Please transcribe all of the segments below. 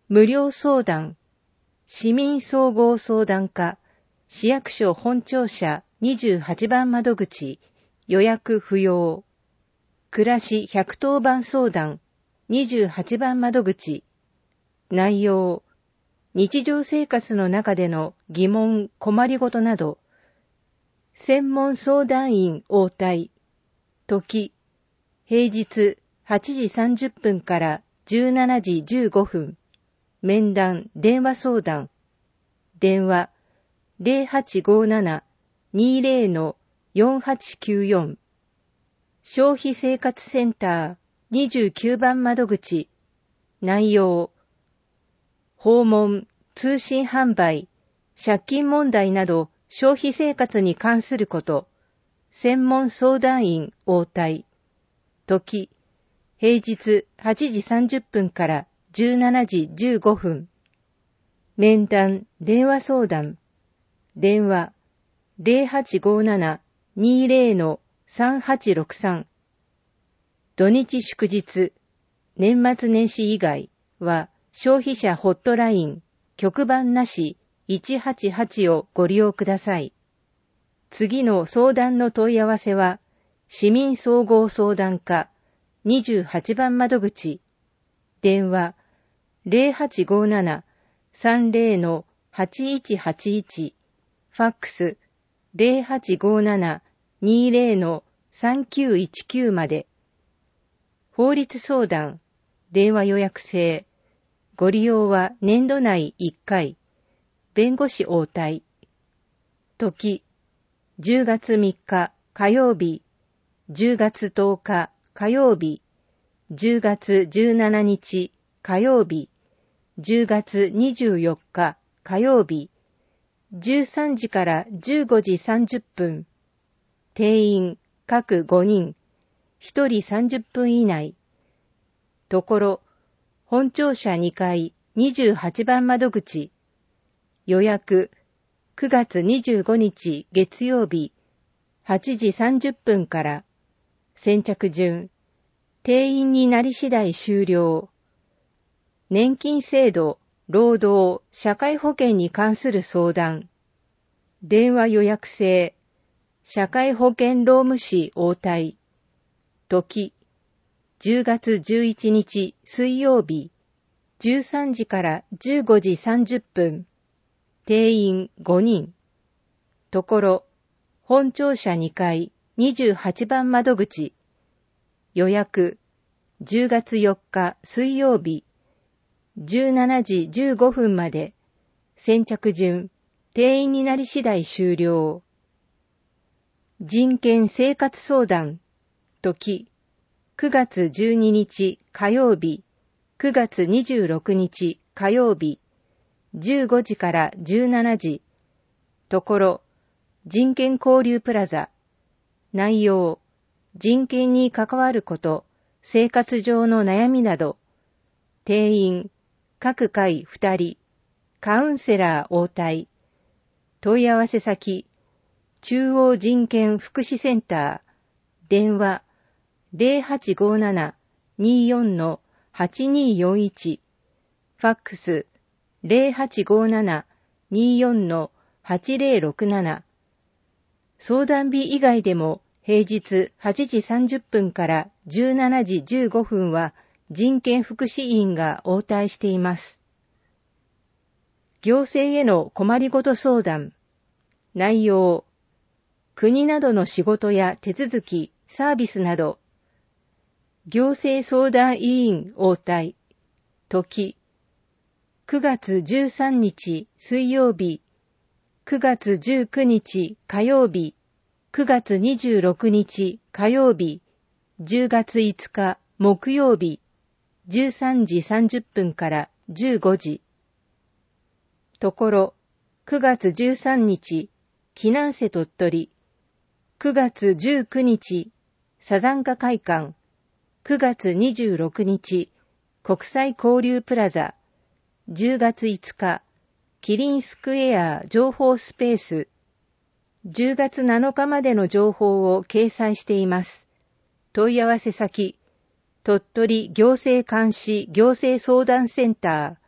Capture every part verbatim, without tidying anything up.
無料相談、市民総合相談課、市役所本庁舎にじゅうはちばん窓口、予約不要。暮らしひゃくとおばん相談、にじゅうはちばん窓口。内容、日常生活の中での疑問、困りごとなど。専門相談員応対。時、平日はちじさんじゅっぷんからじゅうしちじじゅうごふん。面談、電話相談。電話 ゼロはちごなな にゼロ の よんはちきゅうよん。消費生活センターにじゅうきゅうばん窓口。内容、訪問、通信販売、借金問題など消費生活に関すること。専門相談員応対。時、平日はちじさんじゅっぷんからじゅうしちじじゅうごふん。面談、電話相談。電話 ゼロはちごなな にゼロ の さんはちろくさん。土日祝日、年末年始以外は消費者ホットライン、局番なしいちはちはちをご利用ください。次の相談の問い合わせは、市民総合相談課にじゅうはちばん窓口。電話ゼロはちごなな さんゼロ の はちいちはちいち。ファックスゼロはちごなな にゼロ の さんきゅういちきゅうまで。法律相談、電話予約制。ご利用は年度内いっかい。弁護士応対。時、じゅうがつみっか火曜日、じゅうがつとおか火曜日、じゅうがつじゅうしちにち火曜日、じゅうがつにじゅうよっか火曜日、じゅうさんじからじゅうごじさんじゅっぷん。定員各ごにん、ひとりさんじゅっぷん以内。ところ、本庁舎にかいにじゅうはちばん窓口。予約くがつにじゅうごにち月曜日はちじさんじゅっぷんから。先着順。定員になり次第終了。年金制度、労働、社会保険に関する相談。電話予約制。社会保険労務士応対。時、じゅうがつじゅういちにち水曜日、じゅうさんじからじゅうごじさんじゅっぷん。定員ごにん。ところ、本庁舎にかいにじゅうはちばん窓口。予約じゅうがつよっか水曜日、じゅうしちじじゅうごふんまで。先着順。定員になり次第終了。人権生活相談。時、くがつじゅうににち火曜日、くがつにじゅうろくにち火曜日、じゅうごじからじゅうしちじ。ところ、人権交流プラザ。内容、人権に関わること、生活上の悩みなど。定員、各回ふたり。カウンセラー応対。問い合わせ先、中央人権福祉センター。電話、ゼロはちごなな にじゅうよん の はちにーよんいち。ファックス、ゼロはちごなな にじゅうよん の はちゼロろくなな。相談日以外でも平日はちじさんじゅっぷんからじゅうしちじじゅうごふんは人権福祉員が応対しています。行政への困りごと相談。内容、国などの仕事や手続き、サービスなど。行政相談委員応対。時、くがつじゅうさんにち水曜日、くがつじゅうくにち火曜日、くがつにじゅうろくにち火曜日、じゅうがついつか木曜日、じゅうさんじさんじゅっぷんからじゅうごじ。ところ、くがつじゅうさんにち、避難瀬鳥取、くがつじゅうくにち、サザンカ会館、くがつにじゅうろくにち、国際交流プラザ、じゅうがついつか、キリンスクエア情報スペース、じゅうがつなのかまでの情報を掲載しています。問い合わせ先、鳥取行政監視行政相談センター、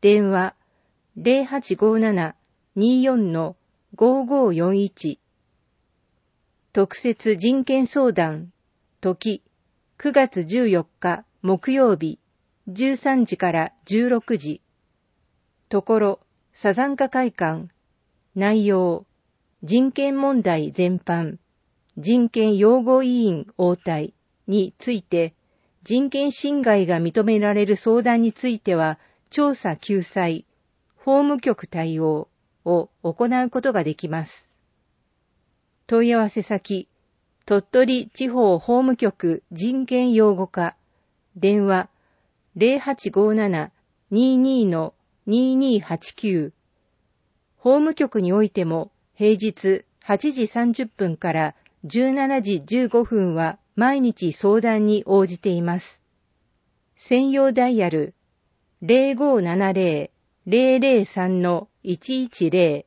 電話 ゼロはちごーなな にーよん ごーごーよんいち。特設人権相談、時、くがつじゅうよっか木曜日、じゅうさんじからじゅうろくじ。ところ、サザンカ会館。内容、人権問題全般、人権擁護委員応対について、人権侵害が認められる相談については、調査救済、法務局対応を行うことができます。問い合わせ先、鳥取地方法務局人権擁護課、電話 ゼロはちごーなな にーにー にーにーはちきゅう。法務局においても平日はちじさんじゅっぷんからじゅうしちじじゅうごふんは毎日相談に応じています。専用ダイヤル ゼロごーななゼロ ゼロゼロさん いちいちゼロ。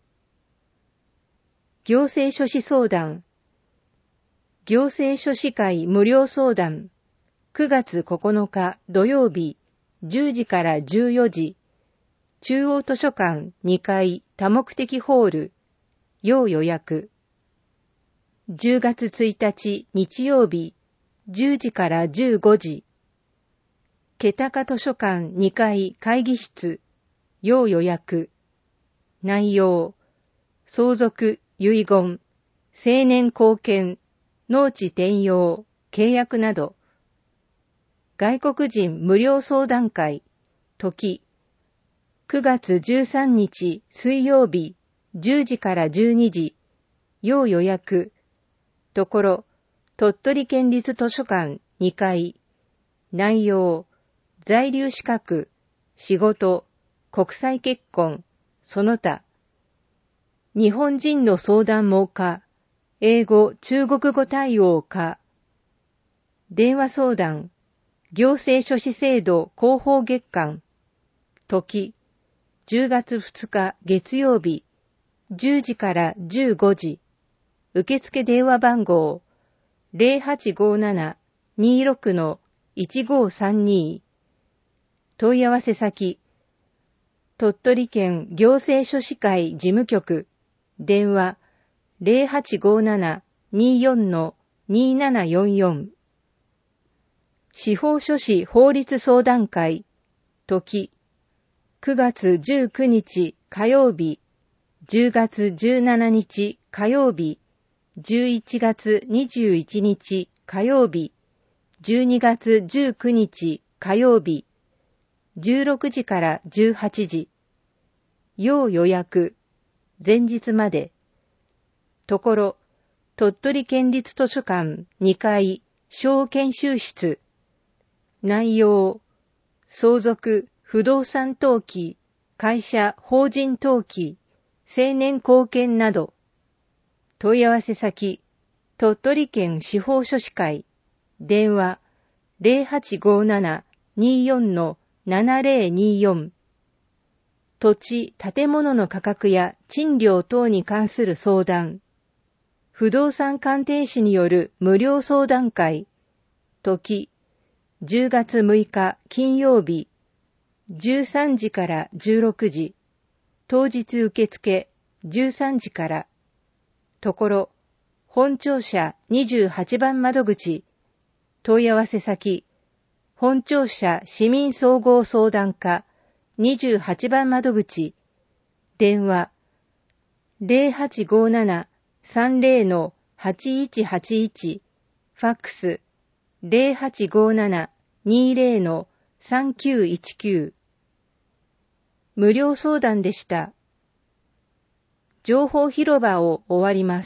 行政書士相談。行政書士会無料相談。くがつここのか土曜日じゅうじからじゅうよじ。中央図書館にかい多目的ホール。要予約。じゅうがつついたち日曜日じゅうじからじゅうごじ。気高図書館にかい会議室。要予約。内容、相続、遺言、成年後見、農地転用、契約など。外国人無料相談会、時、くがつじゅうさんにち水曜日じゅうじからじゅうにじ。要予約。ところ、鳥取県立図書館にかい。内容、在留資格、仕事、国際結婚、その他。日本人の相談も可、英語、中国語対応可。電話相談、行政書士制度広報月間。時、じゅうがつふつか月曜日、じゅうじからじゅうごじ。受付電話番号、ゼロはちごーなな にーろく いちごーさんに。問い合わせ先、鳥取県行政書士会事務局、電話 ゼロはちごーなな にーよん にーななよんよん。司法書士法律相談会、時、くがつじゅうくにち火曜日、じゅうがつじゅうしちにち火曜日、じゅういちがつにじゅういちにち火曜日、じゅうにがつじゅうくにち火曜日、じゅうろくじからじゅうはちじ。要予約、前日まで。ところ、鳥取県立図書館にかい小研修室。内容、相続、不動産登記、会社、法人登記、成年後見など。問い合わせ先、鳥取県司法書士会、電話ゼロはちごーなな にーよん ななゼロにーよん。土地、建物の価格や賃料等に関する相談。不動産鑑定士による無料相談会。時、じゅうがつむいか金曜日、じゅうさんじからじゅうろくじ。当日受付、じゅうさんじから。ところ、本庁舎にじゅうはちばん窓口。問い合わせ先、本庁舎市民総合相談課にじゅうはちばん窓口。電話、ゼロはちごーなな さんゼロ はちいちはちいち。ファックス、ゼロはちごーなな にーゼロ さんきゅういちきゅう。無料相談でした。情報広場を終わります。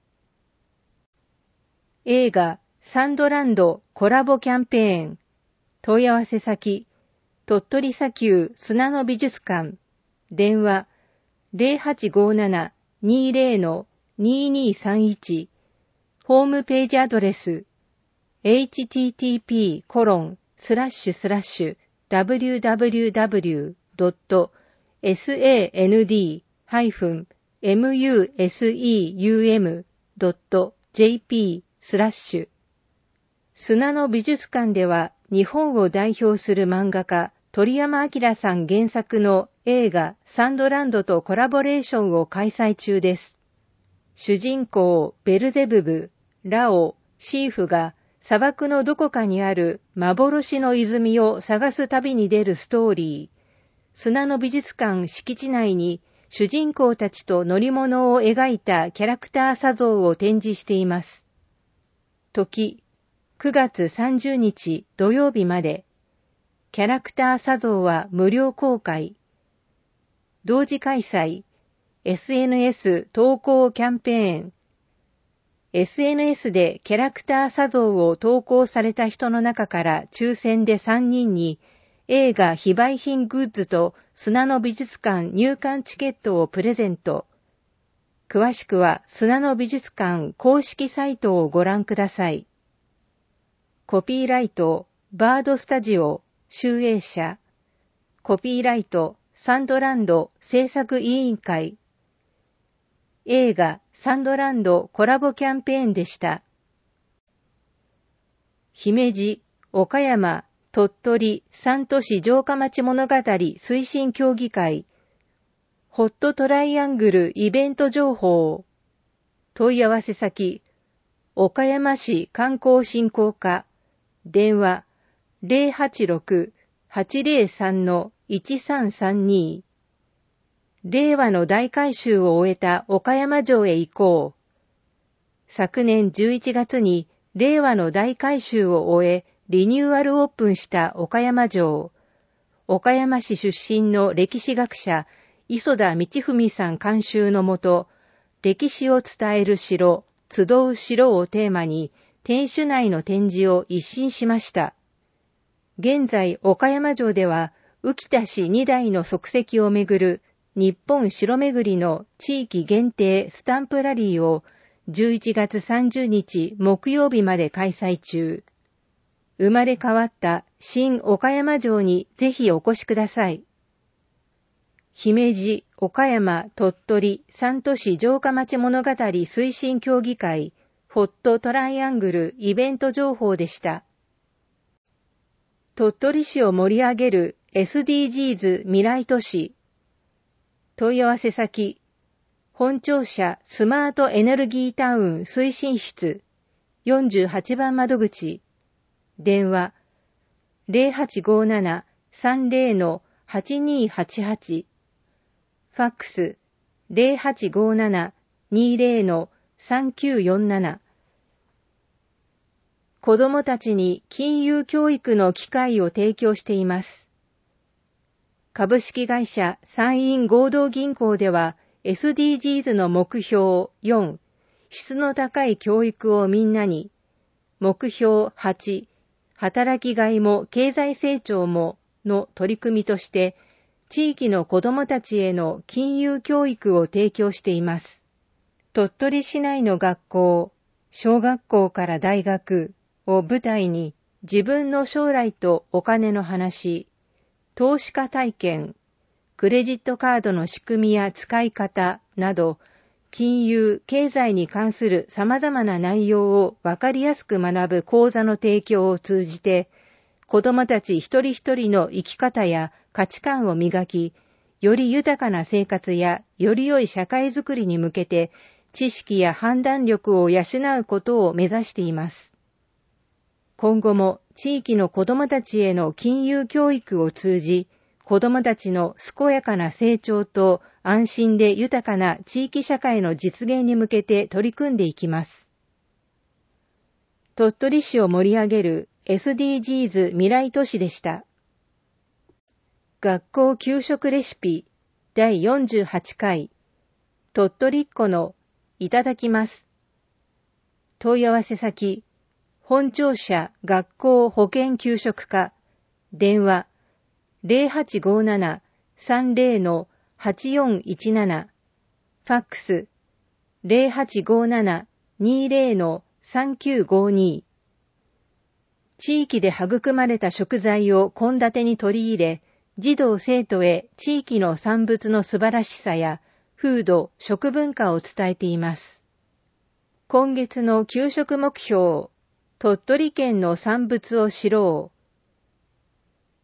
映画サンドランドコラボキャンペーン。問い合わせ先、鳥取砂丘砂の美術館。電話ゼロはちごーなな にーゼロ にーにーさんいち。ホームページアドレス エイチティーティーピーコロンスラッシュスラッシュダブリューダブリューダブリュードットサンドミューセウムドットジェーピースラッシュ。砂の美術館では日本を代表する漫画家鳥山明さん原作の映画サンドランドとコラボレーションを開催中です。主人公ベルゼブブ、ラオ、シーフが砂漠のどこかにある幻の泉を探す旅に出るストーリー。砂の美術館敷地内に主人公たちと乗り物を描いたキャラクター砂像を展示しています。時、くがつさんじゅうにち土曜日まで。キャラクター砂像は無料公開。同時開催。エスエヌエス 投稿キャンペーン。エスエヌエス でキャラクター砂像を投稿された人の中から抽選でさんにんに映画非売品グッズと砂の美術館入館チケットをプレゼント。詳しくは砂の美術館公式サイトをご覧ください。コピーライト、バードスタジオ、集英社。コピーライト、サンドランド制作委員会。映画サンドランドコラボキャンペーンでした。姫路、岡山、鳥取、三都市城下町物語推進協議会。ホットトライアングルイベント情報。問い合わせ先、岡山市観光振興課。電話、ゼロはちろく はちゼロさん いちさんさんに。令和の大改修を終えた岡山城へ行こう。昨年じゅういちがつに令和の大改修を終え、リニューアルオープンした岡山城。岡山市出身の歴史学者、磯田道文さん監修のもと、歴史を伝える城、集う城をテーマに、天守内の展示を一新しました。現在、岡山城では、浮田氏にだいの足跡をめぐる日本城巡りの地域限定スタンプラリーをじゅういちがつさんじゅうにち木曜日まで開催中。生まれ変わった新岡山城にぜひお越しください。姫路、岡山、鳥取、三都市城下町物語推進協議会、ホットトライアングルイベント情報でした。鳥取市を盛り上げる エスディージーズ 未来都市。問い合わせ先、本庁舎スマートエネルギータウン推進室、よんじゅうはちばん窓口。電話、ゼロはちごなな さんゼロ はちにはちはち。ファックス、ゼロはちごなな にゼロ さんきゅうよんなな。子どもたちに金融教育の機会を提供しています。株式会社山陰合同銀行では エスディージーズ の目標よん、質の高い教育をみんなに、目標はち、働きがいも経済成長もの取り組みとして、地域の子どもたちへの金融教育を提供しています。鳥取市内の学校、小学校から大学を舞台に自分の将来とお金の話、投資家体験、クレジットカードの仕組みや使い方など、金融、経済に関する様々な内容をわかりやすく学ぶ講座の提供を通じて、子どもたち一人一人の生き方や価値観を磨き、より豊かな生活やより良い社会づくりに向けて、知識や判断力を養うことを目指しています。今後も地域の子どもたちへの金融教育を通じ、子どもたちの健やかな成長と安心で豊かな地域社会の実現に向けて取り組んでいきます。鳥取市を盛り上げる エスディージーズ 未来都市でした。学校給食レシピだいよんじゅうはちかい、鳥取っ子のいただきます。問い合わせ先、本庁舎学校保健給食課、電話ゼロはちごなな さんゼロ はちよんいちなな、ファックスゼロはちごなな にゼロ さんきゅうごに。地域で育まれた食材を献立に取り入れ、児童生徒へ地域の産物の素晴らしさや風土、食文化を伝えています。今月の給食目標、鳥取県の産物を知ろう。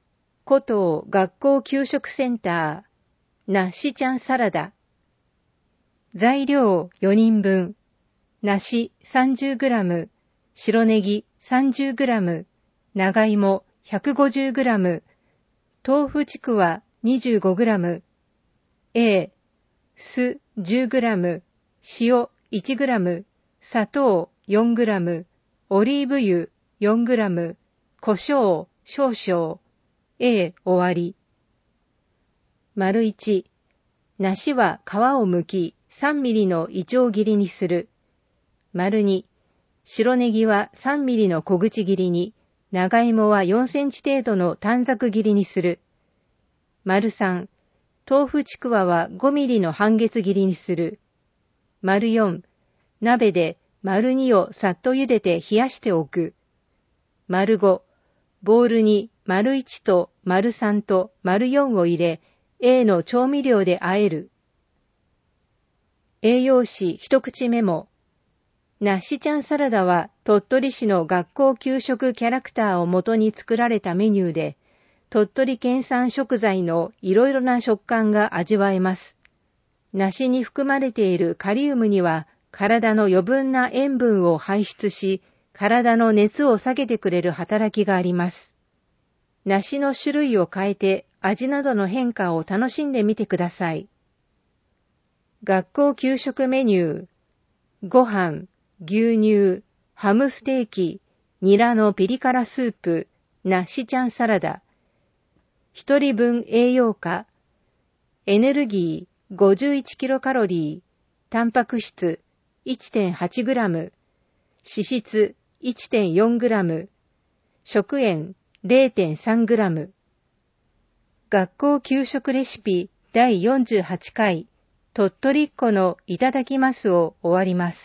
古東学校給食センター、梨ちゃんサラダ。材料よにんぶん、梨 さんじゅうグラム、白ネギ さんじゅうグラム、長芋 ひゃくごじゅうグラム、豆腐ちくわ にじゅうごグラム、A、酢 じゅうグラム、塩 いちグラム、砂糖 よんグラム、オリーブ油 よんグラム、胡椒少々。A、終わり。丸いち、梨は皮を剥きさんミリのいちょう切りにする。丸に、白ネギはさんミリの小口切りに、長芋はよんセンチ程度の短冊切りにする。丸さん、豆腐ちくわはごミリの半月切りにする。丸よん、鍋で丸にをさっと茹でて冷やしておく。丸ご、ボウルに丸いちと丸さんと丸よんを入れ、A の調味料で和える。栄養士一口メモ。梨ちゃんサラダは鳥取市の学校給食キャラクターを元に作られたメニューで、鳥取県産食材のいろいろな食感が味わえます。梨に含まれているカリウムには体の余分な塩分を排出し、体の熱を下げてくれる働きがあります。梨の種類を変えて味などの変化を楽しんでみてください。学校給食メニュー。ご飯、牛乳、ハムステーキ、ニラのピリ辛スープ、梨ちゃんサラダ。一人分栄養価。エネルギー ごじゅういちキロカロリー、タンパク質 いってんはちグラム、脂質 いってんよんグラム、食塩 れいてんさんグラム。学校給食レシピだいよんじゅうはちかい、鳥取っ子のいただきますを終わります。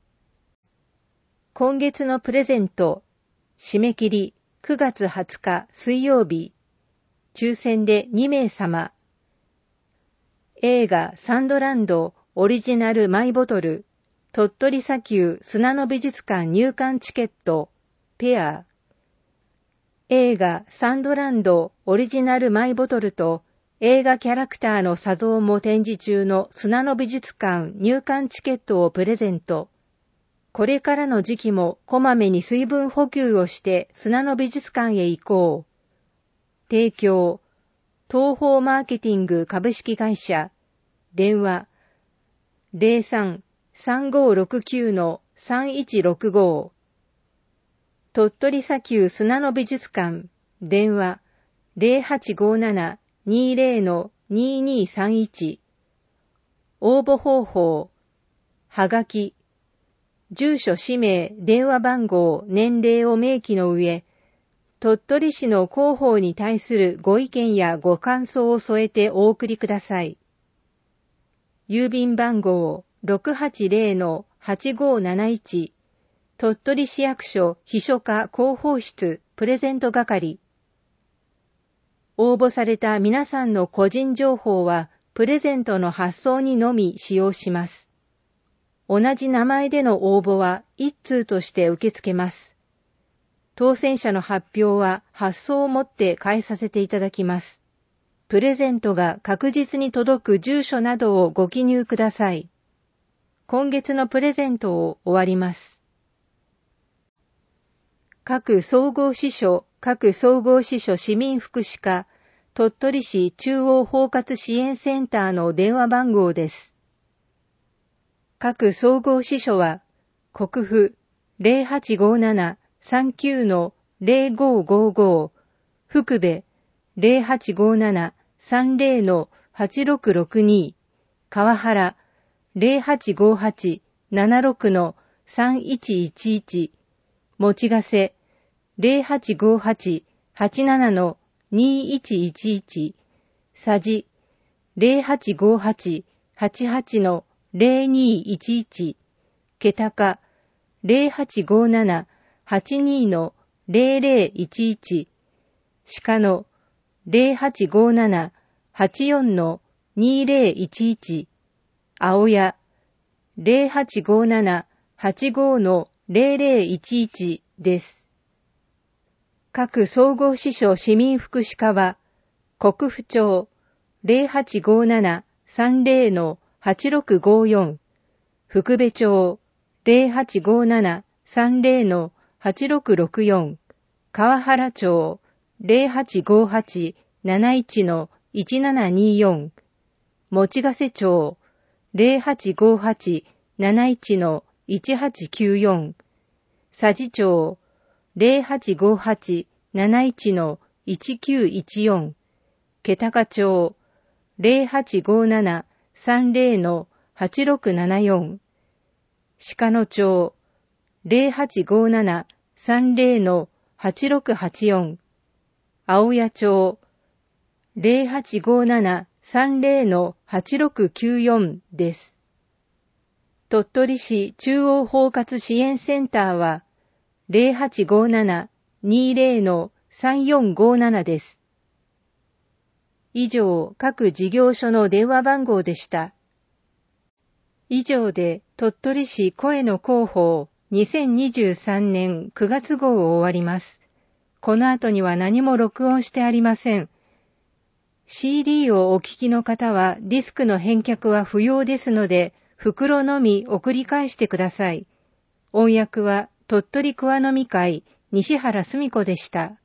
今月のプレゼント、締め切りくがつはつか水曜日、抽選でにめいさま。映画サンドランドオリジナルマイボトル、鳥取砂丘砂の美術館入館チケット、ペア。映画サンドランドオリジナルマイボトルと映画キャラクターの砂像も展示中の砂の美術館入館チケットをプレゼント。これからの時期もこまめに水分補給をして砂の美術館へ行こう。提供、東方マーケティング株式会社。電話 ゼロさん さんごろくきゅう さんいちろくご。鳥取砂丘砂の美術館。電話 ゼロはちごなな にゼロ ににさんいち。応募方法。はがき。住所、氏名、電話番号、年齢を明記の上、鳥取市の広報に対するご意見やご感想を添えてお送りください。郵便番号 ろくはちゼロ はちごなないち、鳥取市役所秘書課広報室プレゼント係。応募された皆さんの個人情報はプレゼントの発送にのみ使用します。同じ名前での応募は一通として受け付けます。当選者の発表は発送をもって返させていただきます。プレゼントが確実に届く住所などをご記入ください。今月のプレゼントを終わります。各総合支所、各総合支所市民福祉課、鳥取市中央包括支援センターの電話番号です。各総合支所は、国府 ゼロはちごなな さんきゅう ゼロごごご、福部 ゼロはちごなな さんゼロ はちろくろくに、川原 ゼロはちごはち ななろく さんいちいちいち、もちがせ ゼロはちごはち はちなな にいちいちいち、さじ ゼロはちごはち はちはち ゼロにいちいち、けたか ゼロはちごなな はちに ゼロゼロいちいち、鹿の ゼロはちごなな はちよん にゼロいちいち、青屋 ゼロはちごなな はちご ゼロゼロいちいちです。 各総合支所市民福祉課は、国府庁 ゼロはちごななさんゼロのはちろくごよん、福部町 ゼロはちごななさんゼロのはちろくろくよん、川原町 ゼロはちごはちなないちのいちななによん、用瀬町 ゼロはちごはちなないちのいちはちきゅうよん、佐治町 ゼロはちごはちなないちのいちきゅういちよん、気高町 ゼロはちごななさんゼロのはちろくななよん、鹿野町 ゼロはちごななさんゼロのはちろくはちよん、青谷町 ゼロはちごななさんゼロのはちろくきゅうよんです。鳥取市中央包括支援センターは ゼロはちごななにゼロのさんよんごななです。以上、各事業所の電話番号でした。以上で鳥取市声の広報にせんにじゅうさんねんくがつ号を終わります。この後には何も録音してありません。シーディー をお聞きの方はディスクの返却は不要ですので、袋のみ送り返してください。音訳は鳥取桑のみ会西原澄子でした。